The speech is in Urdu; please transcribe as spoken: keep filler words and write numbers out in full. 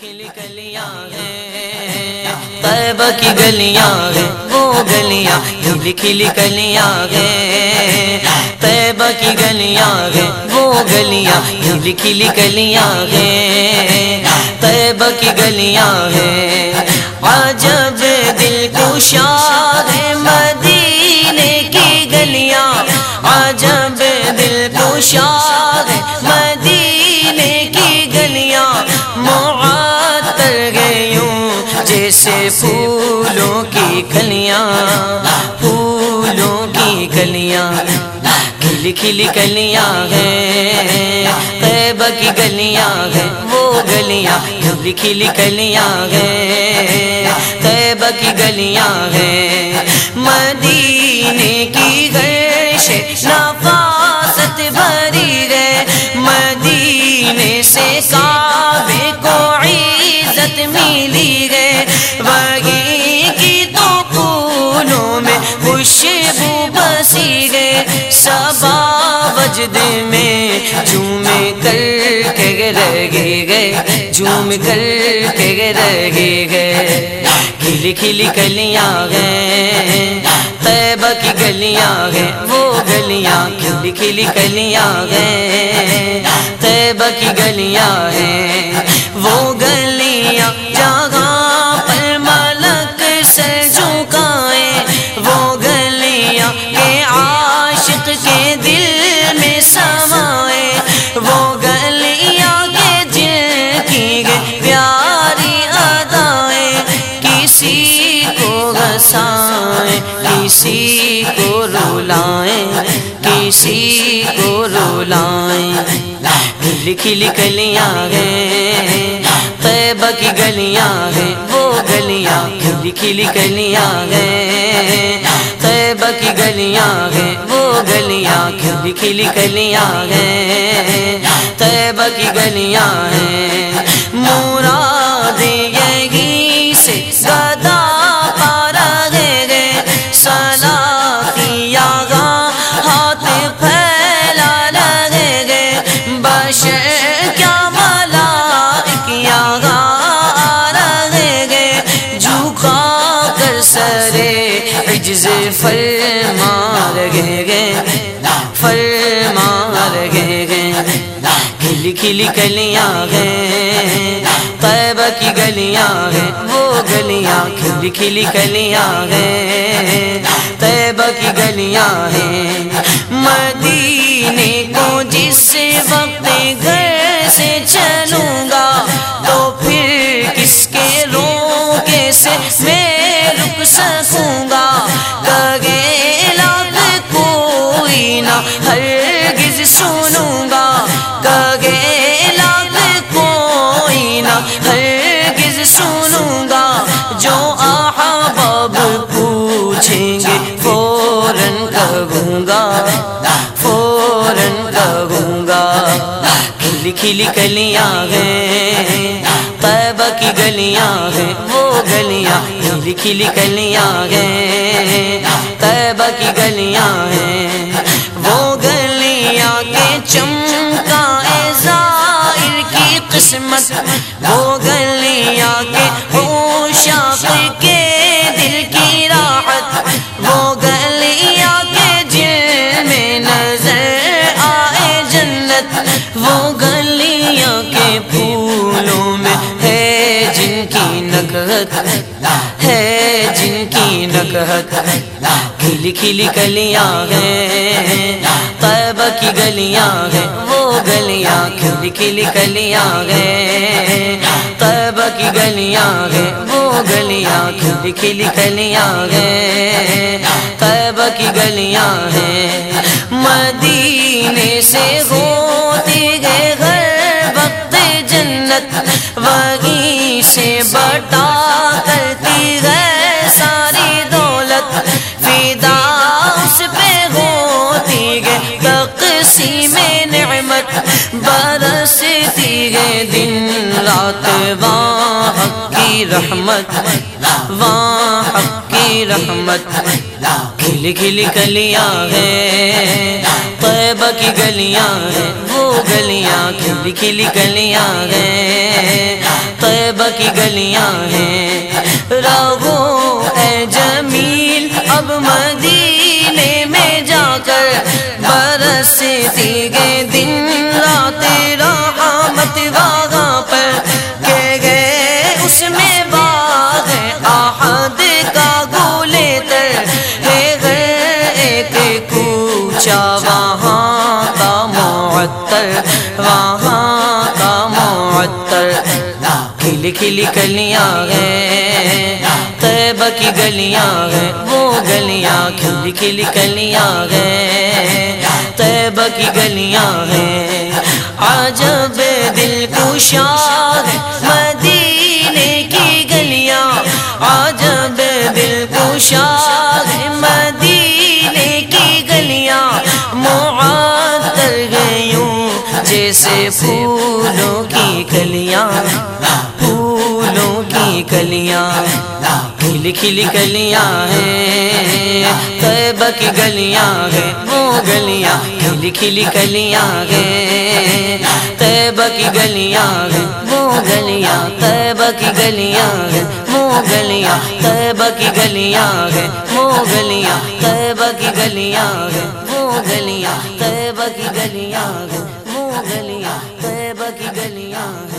کھلی گلیاں ہیں طیبہ کی گلیاں ہیں وہ گلیاں کھلی کھلی گلیاں ہیں طیبہ کی گلیاں ہیں وہ گلیاں کھلی کھلی گلیاں ہیں طیبہ کی گلیاں ہیں عجب دل کشا ہے مدینے کی گلیاں عجب دل کشا ہے مدینے کی گلیاں معطر گیوں جیسے پھولوں کی کلیاں پھولوں کی کلیاں کھلی کھلی کلیاں ہیں طیبہ کی گلیاں ہیں وہ گلیاں کھلی کھلی کلیاں ہیں طیبہ کی گلیاں ہیں مدینے کی گرش نفاست بھری ہے مدینے سے کعبے کو عزت ملی ہے وہیں کی تو پھولوں میں خوشبو بسی ہے صبا وجد میں جھوم کر کے رہے گئے جھوم کر کے رہے گئے کھلی کھلی گلیاں ہیں طیبہ کی گلیاں ہیں وہ گلیاں کھلی کھلی گلیاں ہیں طیبہ کی گلیاں ہیں وہ گلیاں جہاں پر ملک سر جھکائیں وہ گلیاں کہ عاشق کے دل میں سمائیں وہ گلیاں کہ جن کی پیاری ادائیں کسی کو ہنسائیں کسی کو رلائیں کسی کو رلائیں کھلی کھلی گلیاں ہیں طیبہ کی گلیاں ہیں وہ گلیاں کھلی کھلی گلیاں ہیں طیبہ کی گلیاں ہیں وہ گلیاں کھلی کھلی گلیاں ہیں طیبہ کی گلیاں ہیں مراد یہی سے صدا پارا گے سلاطیا گا ہاتھ پھیلا لگے گے بشر کیا ملائکیا گا رہے گے جھکا کر سرے عجز فرما رہے گے فرما رہے گے کھلی کھلی گلیاں ہیں طیبہ کی گلیاں ہیں وہ گلیاں کھلی کھلی گلیاں ہیں طیبہ کی گلیاں ہیں مدینے کو جس وقت گھر سے چلوں گا تو پھر کس کے روکے سے میں رک سکوں گا کگے لاکھ کوئی نہ ہرگز سنوں گا کگے لاکھ کوئی نہ ہرگز سنوں گا جو احباب پوچھیں گے فوراً کہوں گا فوراً کہوں گا کھلی کھلی گلیاں ہیں طیبہ کی گلیاں ہیں وہ گلیاں کھلی کھلی گلیاں ہیں طیبہ کی گلیاں ہیں وہ گلیاں کے چمکا ظاہر کی قسمت وہ گلیاں کے عشاق کے دل کی راحت وہ گلیاں کے جن میں نظر آئے جنت وہ گلیاں کے پھولوں میں ہے جن کی نکہت ہے جن کی نکہت کھلی کھلی گلیاں ہیں طیبہ کی گلیاں ہیں وہ گلیاں کھلی کھلی گلیاں ہیں طیبہ کی گلیاں ہیں وہ گلیاں کھلی کھلی گلیاں ہیں طیبہ کی گلیاں ہیں مدینے سے ہوتی ہے ہر وقت جنت وہیں سے بٹا کرتی ہے ساری دولت فدا اس پہ ہوتی ہے تقسیم نعمت برستی ہے دن رات وہاں حق کی رحمت وہاں حق کی رحمت کھلی کھلی گلیاں ہیں طیبہ کی گلیاں ہیں وہ گلیاں کھلی کھلی گلیاں ہیں طیبہ طیبہ کی گلیاں ہیں رہو اے جمیل اب مدینے میں جا کر برستی گے دن رات رحمت وہاں پر کہ گئے اس میں باغ احد کا گولے تر ہے غیر ایک کوچہ وہاں کا معطر وہاں کا معطر کھلی کھلی کلیاں ہیں طیبہ کی گلیاں ہیں وہ گلیاں کھلی کھلی کلیاں ہیں طیبہ کی گلیاں ہیں عجب دل کشا ہے مدینے کی گلیاں عجب دل کشا ہے مدینے کی گلیاں معطر گیوں جیسے پھولوں کی کلیاں پھولوں کی کلیاں کھلی کھلی کلیاں ہیں طیبہ کی گلیاں ہیں وہ گلیاں کھلی کھلی کلیاں ہیں طیبہ کی گلیاں ہیں وہ گلیاں طیبہ کی گلیاں ہیں وہ گلیاں طیبہ کی گلیاں ہیں وہ گلیاں طیبہ کی گلیاں ہیں وہ گلیاں طیبہ کی گلیاں ہیں وہ گلیاں طیبہ کی گلیاں ہیں